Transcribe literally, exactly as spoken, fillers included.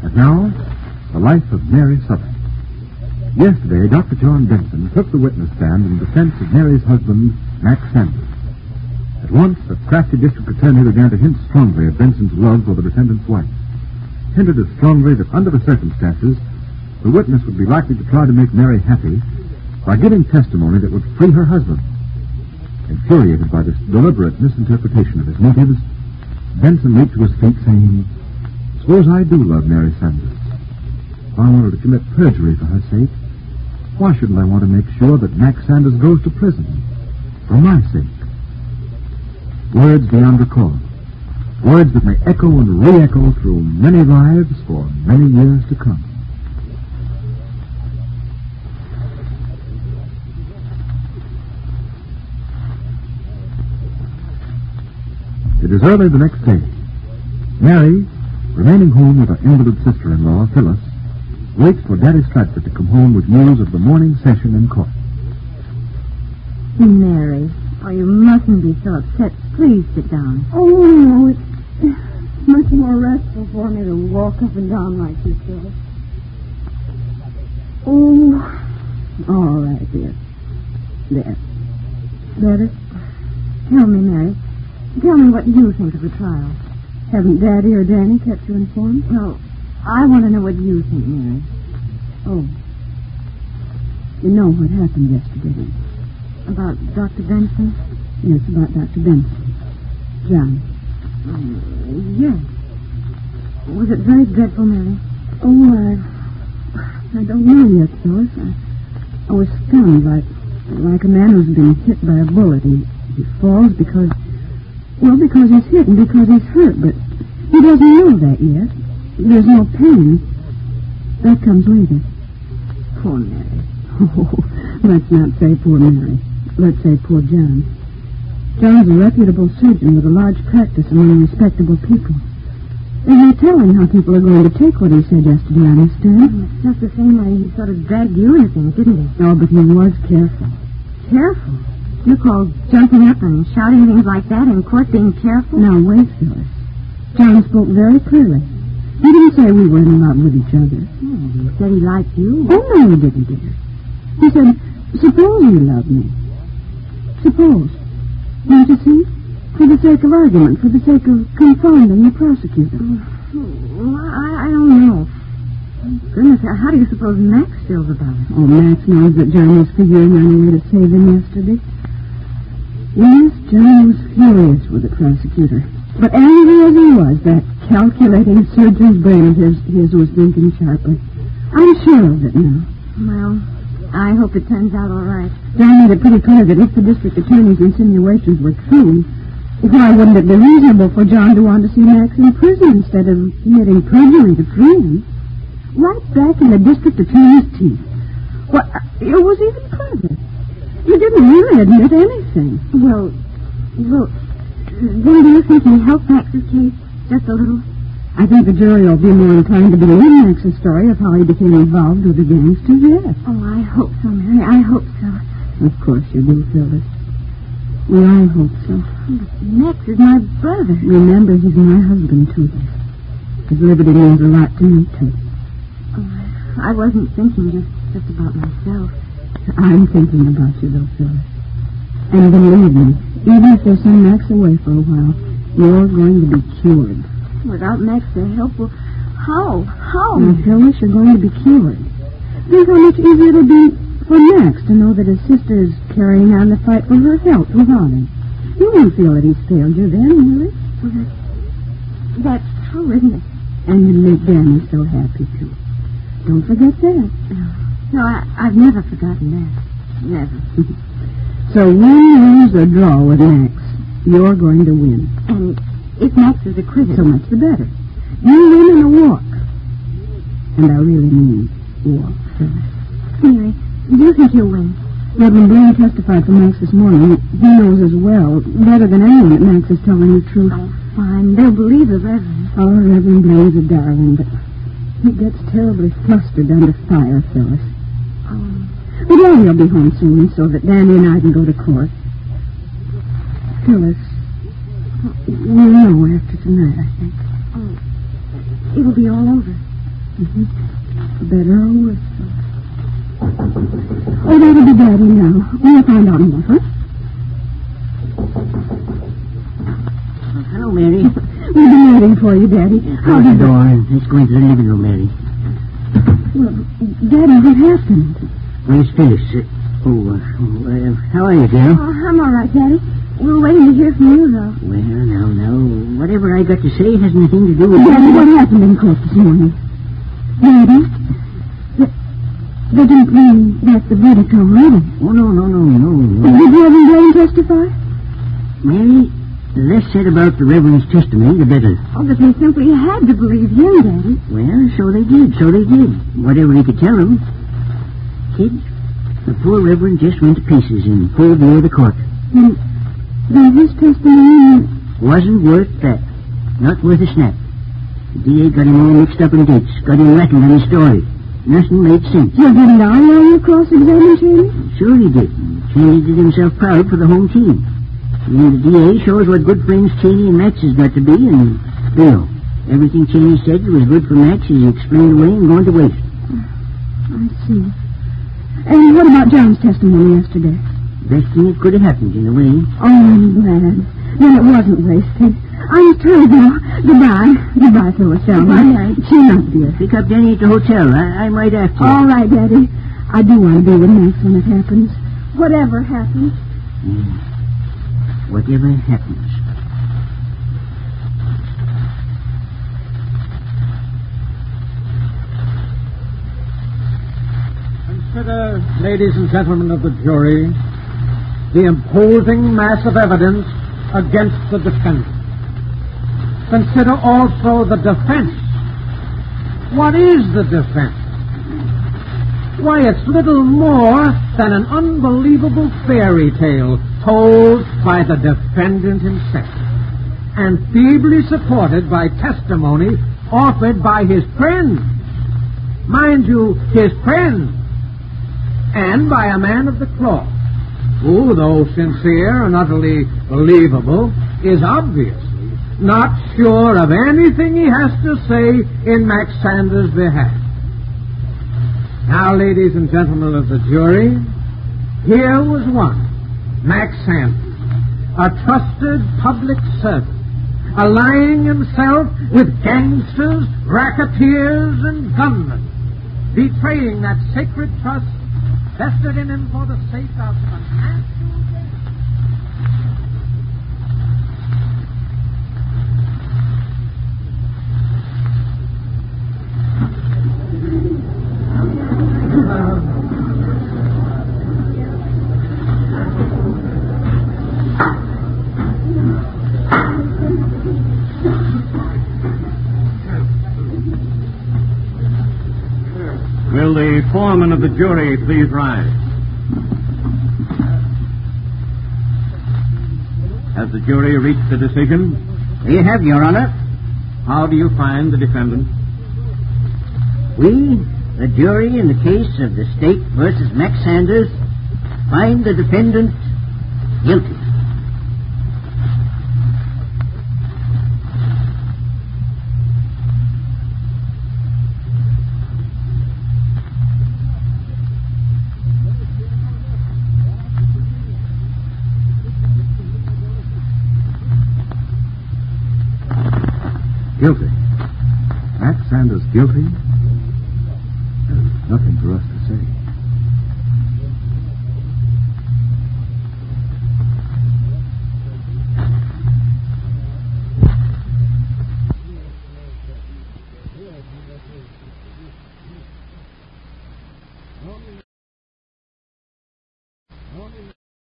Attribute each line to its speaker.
Speaker 1: But now, the life of Mary Southern. Yesterday, Doctor John Benson took the witness stand in defense of Mary's husband, Max Sanders. At once, the crafty district attorney began to hint strongly at Benson's love for the defendant's wife. Hinted as strongly that under the circumstances, the witness would be likely to try to make Mary happy by giving testimony that would free her husband. Infuriated by this deliberate misinterpretation of his motives, Benson leaped to his feet, saying, "Suppose I do love Mary Sanders. If I wanted to commit perjury for her sake, why shouldn't I want to make sure that Max Sanders goes to prison for my sake?" Words beyond recall. Words that may echo and re-echo through many lives for many years to come. It is early the next day. Mary, remaining home with her invalid sister-in-law, Phyllis, waits for Daddy Stratford to come home with news of the morning session in court.
Speaker 2: Mary, oh, you mustn't be so upset. Please sit down.
Speaker 3: Oh, no, it's much more restful for me to walk up and down like this, Phyllis. Oh,
Speaker 2: all right, dear. There. Better? Tell me, Mary. Tell me what you think of the trial.
Speaker 3: Haven't Daddy or Danny kept you informed?
Speaker 2: No, I want to know what you think, Mary.
Speaker 3: Oh. You know what happened yesterday.
Speaker 2: About Doctor Benson?
Speaker 3: Yes, about Doctor Benson. John.
Speaker 2: Um, yes. Was it very dreadful, Mary?
Speaker 3: Oh, I... I don't know yet, Phyllis. I, I was stunned like, like a man who's been hit by a bullet. He, he falls because... Well, because he's hit and because he's hurt, but he doesn't know that yet. There's no pain. That comes later.
Speaker 2: Poor Mary.
Speaker 3: Oh, let's not say poor Mary. Let's say poor John. John's a reputable surgeon with a large practice among respectable people. There's no telling how people are going to take what he said yesterday on his stand.
Speaker 2: It's just the same way he sort of dragged you into things, didn't he?
Speaker 3: No, but he was careful.
Speaker 2: Careful? You call jumping up and shouting things like that in court being careful?
Speaker 3: Now, wait, Phyllis. John spoke very clearly. He didn't say we were in love with each other.
Speaker 2: Oh, he said he liked you.
Speaker 3: Oh, no, he didn't, dear. He said, suppose you love me. Suppose. Don't you see? For the sake of argument, for the sake of confounding the prosecutor.
Speaker 2: Oh, I, I don't know. Goodness, how do you suppose Max feels about it?
Speaker 3: Oh, Max knows that John was figuring on a way to save him yesterday. Yes, John was furious with the prosecutor. But angry as he was, that calculating surgeon's brain of his, his was thinking sharply. I'm sure of it now.
Speaker 2: Well, I hope it turns out all right.
Speaker 3: John made it pretty clear that if the district attorney's insinuations were true, why wouldn't it be reasonable for John to want to see Max in prison instead of committing perjury to free him? Right back in the district attorney's teeth. Well, it was even clever. He didn't really admit anything.
Speaker 2: Well, well, then do you think he helped Max's case just a little?
Speaker 3: I think the jury will be more inclined to believe Max's story of how he became involved with the gangsters, yes.
Speaker 2: Oh, I hope so, Mary. I hope so.
Speaker 3: Of course you do, Phyllis. Well, I hope so.
Speaker 2: But Max is my brother.
Speaker 3: Remember, he's my husband, too. His liberty means a lot to me, too.
Speaker 2: Oh, I wasn't thinking just, just about myself.
Speaker 3: I'm thinking about you, though, Phyllis. And believe me, even if they send Max away for a while, you're going to be cured.
Speaker 2: Without Max to help, well, how? How?
Speaker 3: Now, Phyllis, you're going to be cured. Think how much easier it'll be for Max to know that his sister is carrying on the fight for her health without him. You won't feel that he's failed you then, will it?
Speaker 2: Well, that, that's true, isn't it?
Speaker 3: And you'll make Danny so happy, too. Don't forget that.
Speaker 2: No, no I, I've never forgotten that. Never.
Speaker 3: So win, lose, or draw with Max, you're going to win.
Speaker 2: And if Max is acquitted,
Speaker 3: so much the better. You win in a walk. And I really mean walk, Phyllis.
Speaker 2: Mary, do you think he'll win?
Speaker 3: Reverend Blaine testified for Max this morning. He knows as well, better than anyone, that Max is telling the truth.
Speaker 2: Oh, fine. They'll believe the Reverend.
Speaker 3: Oh, Reverend Blaine's a darling, but he gets terribly flustered under fire, Phyllis.
Speaker 2: Oh.
Speaker 3: But yeah, he'll be home soon so that Danny and I can go to court. Phyllis, we'll know after tonight, I think.
Speaker 2: Oh, it'll be all over.
Speaker 3: Mm-hmm. Better or worse. Oh, that'll be Daddy now. We'll find out more, huh?
Speaker 4: Uh, hello, Mary.
Speaker 3: We'll be waiting for you, Daddy.
Speaker 4: Close the door and let's go into the living room, Mary.
Speaker 3: Well, Daddy, what happened?
Speaker 4: Where's Phyllis? Uh, oh, uh, uh, how are you, dear?
Speaker 2: Oh, I'm all right, Daddy. We were waiting to hear from you, though.
Speaker 4: Well, now, now, whatever I got to say has nothing to do with...
Speaker 3: Daddy, what happened in court this morning? Daddy? Th- They didn't mean that the verdict already.
Speaker 4: Oh, no, no, no, no, no.
Speaker 3: Did Reverend Blaine testify?
Speaker 4: Mary, the less said about the Reverend's testimony, the better.
Speaker 2: Oh, but they simply had to believe him, Daddy.
Speaker 4: Well, so they did, so they did. Whatever he could tell them. Kids, the poor Reverend just went to pieces and pulled near the court.
Speaker 3: Then, then his testimony...
Speaker 4: Wasn't worth that. Not worth a snap. The D A got him all mixed up in dates, got him rattled in his story. Nothing made sense.
Speaker 3: Well, didn't I know you cross-examined Cheney?
Speaker 4: Sure he did. Cheney did himself proud for the home team. And the D A shows what good friends Cheney and Max has got to be, and Bill. Everything Cheney said that was good for Max is explained away and going to waste.
Speaker 3: I see. And what about John's testimony yesterday?
Speaker 4: Best thing that could have happened, in a way.
Speaker 3: Oh, I'm glad. Then it wasn't wasted. I'm through now. Goodbye. Goodbye, Phyllis.
Speaker 2: Goodbye, Mary.
Speaker 3: Cheer up, dear.
Speaker 4: Pick up Danny at the hotel. I, I'm right after you.
Speaker 3: All right, Daddy. I do want to be with Max when it happens.
Speaker 2: Whatever happens.
Speaker 4: Yeah. Whatever happens.
Speaker 1: Consider, ladies and gentlemen of the jury, the imposing mass of evidence against the defendant. Consider also the defense. What is the defense? Why, it's little more than an unbelievable fairy tale told by the defendant himself, and feebly supported by testimony offered by his friends. Mind you, his friends, and by a man of the cloth, who, though sincere and utterly believable, is obviously not sure of anything he has to say in Max Sanders' behalf. Now, ladies and gentlemen of the jury, here was one, Max Sanders, a trusted public servant, allying himself with gangsters, racketeers, and gunmen, betraying that sacred trust vested in him for the sake of financial gain.
Speaker 5: Will the foreman of the jury please rise? Has the jury reached a decision?
Speaker 4: We have, Your Honor.
Speaker 5: How do you find the defendant?
Speaker 4: We, the jury in the case of the State versus Max Sanders, find the defendant guilty.
Speaker 1: Guilty. Max Sanders guilty? There's nothing for us